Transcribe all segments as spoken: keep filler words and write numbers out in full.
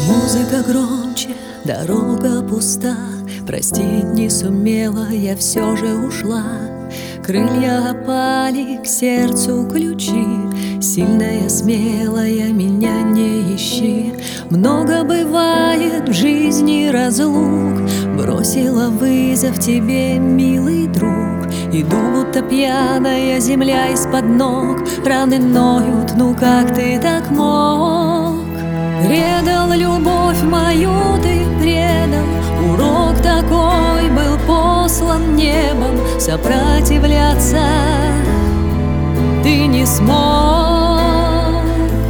Музыка громче, дорога пуста. Простить не сумела, я все же ушла. Крылья опали, к сердцу ключи. Сильная, смелая, меня не ищи. Много бывает в жизни разлук. Бросила вызов тебе, милый друг. Иду, будто пьяная, земля из-под ног. Раны ноют, ну как ты так мог? Предал любовь мою, ты предал. Урок такой был послан небом. Сопротивляться ты не смог.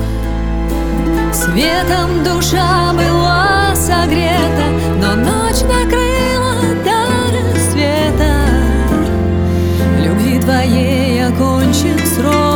Светом душа была согрета, но ночь накрыла до рассвета. Любви твоей окончен срок.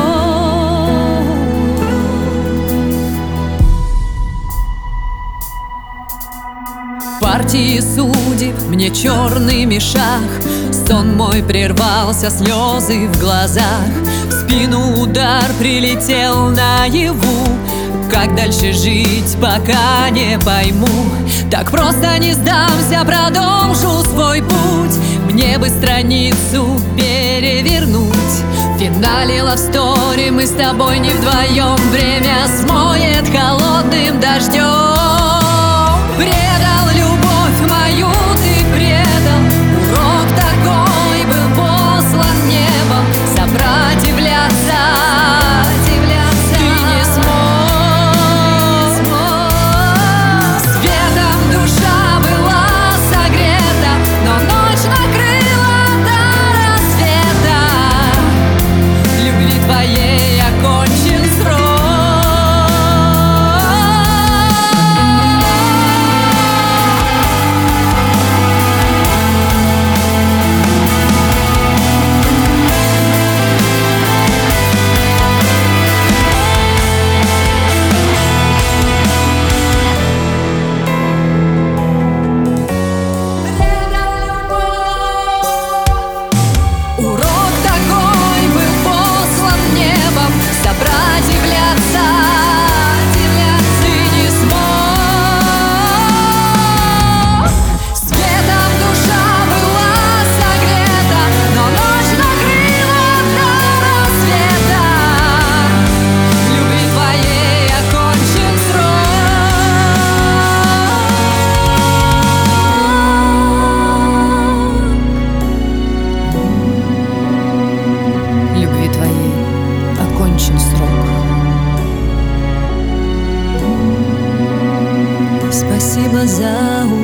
Партии судеб мне черный шаг. Сон мой прервался, слезы в глазах. В спину удар прилетел наяву. Как дальше жить, пока не пойму. Так просто не сдамся, продолжу свой путь. Мне бы страницу перевернуть. В финале love story мы с тобой не вдвоем. Время смоет холодным дождем. Предал любовь мою, ты предал. Урок такой был послан небом. Сопротивляться ты не смог. Светом душа была согрета, но ночь накрыла до рассвета. Любви твоей окончен срок. Спасибо за